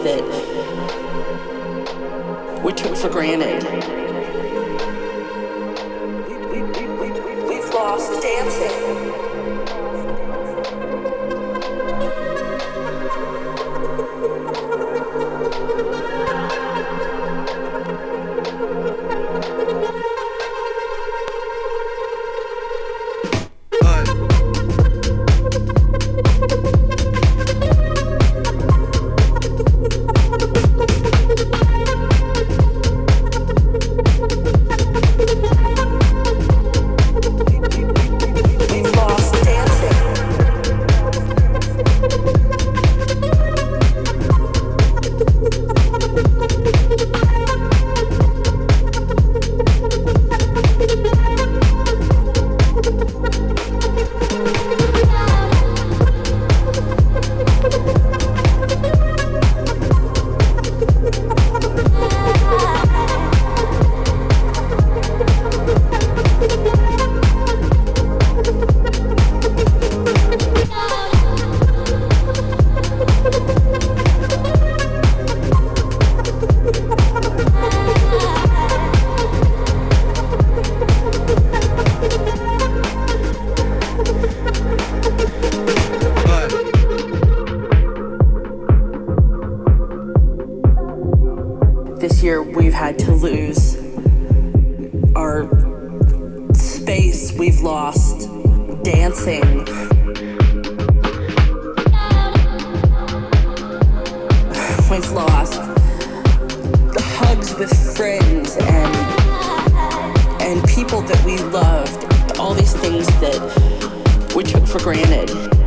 that we took for granted. We've lost dancing. This year we've had to lose our space, we've lost dancing. We've lost the hugs with friends and people that we loved, all these things that we took for granted.